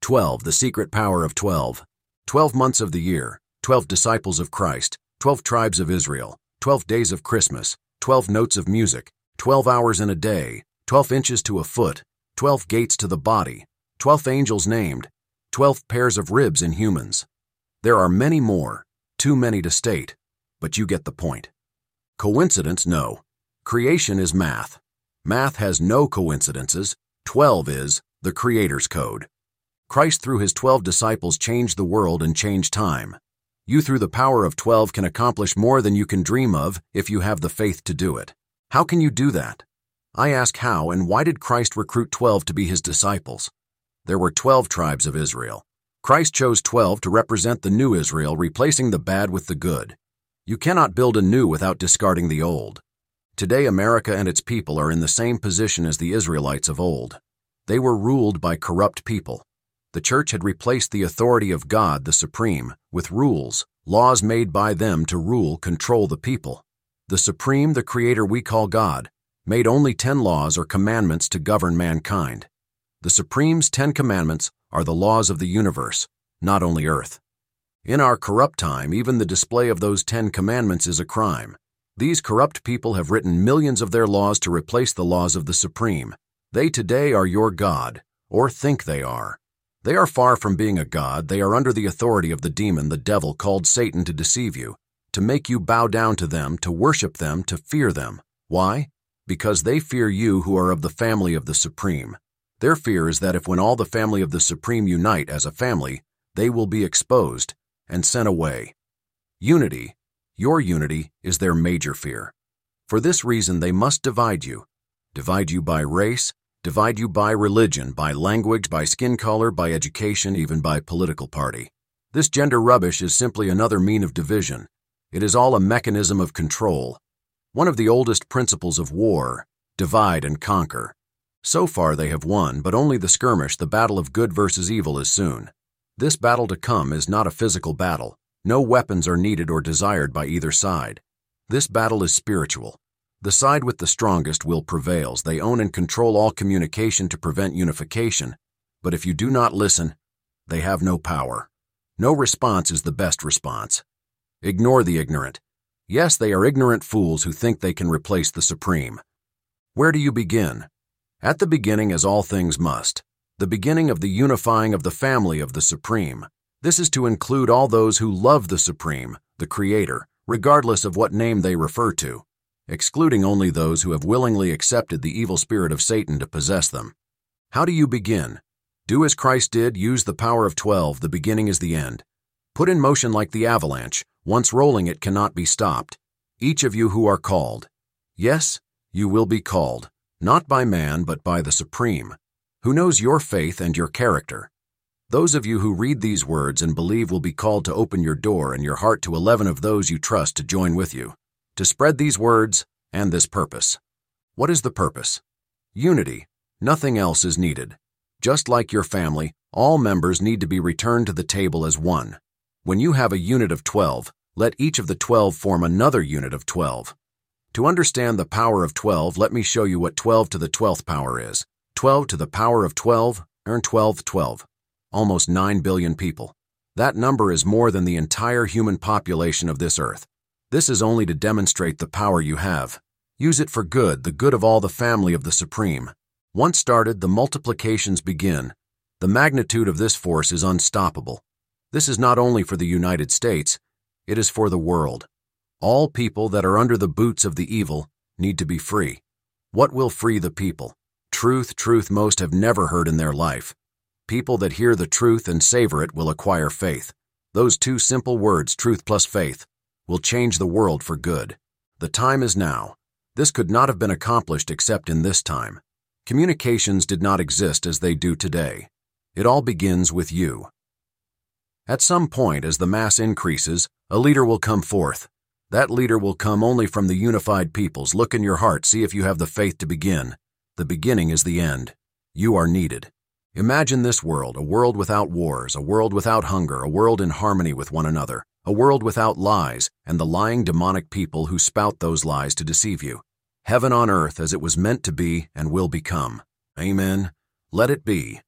12. The secret power of 12. 12 months of the year, 12 disciples of Christ, 12 tribes of Israel, 12 days of Christmas, 12 notes of music, 12 hours in a day, 12 inches to a foot, 12 gates to the body, 12 angels named, 12 pairs of ribs in humans. There are many more, too many to state, but you get the point. Coincidence, no. Creation is math. Math has no coincidences. 12 is the Creator's code. Christ through his 12 disciples changed the world and changed time. You through the power of 12 can accomplish more than you can dream of if you have the faith to do it. How can you do that? I ask how and why did Christ recruit 12 to be his disciples? There were 12 tribes of Israel. Christ chose 12 to represent the new Israel, replacing the bad with the good. You cannot build a new without discarding the old. Today, America and its people are in the same position as the Israelites of old. They were ruled by corrupt people. The church had replaced the authority of God, the Supreme, with rules, laws made by them to rule, control the people. The Supreme, the Creator we call God, made only 10 laws or commandments to govern mankind. The Supreme's 10 commandments are the laws of the universe, not only earth. In our corrupt time, even the display of those 10 commandments is a crime. These corrupt people have written millions of their laws to replace the laws of the Supreme. They today are your God, or think they are. They are far from being a god. They are under the authority of the demon, the devil, called Satan, to deceive you, to make you bow down to them, to worship them, to fear them. Why? Because they fear you who are of the family of the Supreme. Their fear is that if when all the family of the Supreme unite as a family, they will be exposed and sent away. Unity, your unity, is their major fear. For this reason, they must divide you by race, divide you by religion, by language, by skin color, by education, even by political party. This gender rubbish is simply another mean of division. It is all a mechanism of control. One of the oldest principles of war, divide and conquer. So far they have won, but only the skirmish, the battle of good versus evil, is soon. This battle to come is not a physical battle. No weapons are needed or desired by either side. This battle is spiritual. The side with the strongest will prevails. They own and control all communication to prevent unification. But if you do not listen, they have no power. No response is the best response. Ignore the ignorant. Yes, they are ignorant fools who think they can replace the Supreme. Where do you begin? At the beginning, as all things must. The beginning of the unifying of the family of the Supreme. This is to include all those who love the Supreme, the Creator, regardless of what name they refer to, excluding only those who have willingly accepted the evil spirit of Satan to possess them. How do you begin? Do as Christ did, use the power of 12, the beginning is the end. Put in motion like the avalanche, once rolling it cannot be stopped. Each of you who are called. Yes, you will be called, not by man but by the Supreme, who knows your faith and your character. Those of you who read these words and believe will be called to open your door and your heart to 11 of those you trust to join with you, to spread these words and this purpose. What is the purpose? Unity. Nothing else is needed. Just like your family, all members need to be returned to the table as one. When you have a unit of 12, let each of the 12 form another unit of 12. To understand the power of 12, let me show you what 12 to the 12th power is. 12 to the power of 12, earn 12. Almost 9 billion people. That number is more than the entire human population of this earth. This is only to demonstrate the power you have. Use it for good, the good of all the family of the Supreme. Once started, the multiplications begin. The magnitude of this force is unstoppable. This is not only for the United States, it is for the world. All people that are under the boots of the evil need to be free. What will free the people? Truth most have never heard in their life. People that hear the truth and savor it will acquire faith. Those two simple words, truth plus faith, will change the world for good. The time is now. This could not have been accomplished except in this time. Communications did not exist as they do today. It all begins with you. At some point, as the mass increases, a leader will come forth. That leader will come only from the unified peoples. Look in your heart, see if you have the faith to begin. The beginning is the end. You are needed. Imagine this world, a world without wars, a world without hunger, a world in harmony with one another, a world without lies and the lying demonic people who spout those lies to deceive you. Heaven on earth as it was meant to be and will become. Amen. Let it be.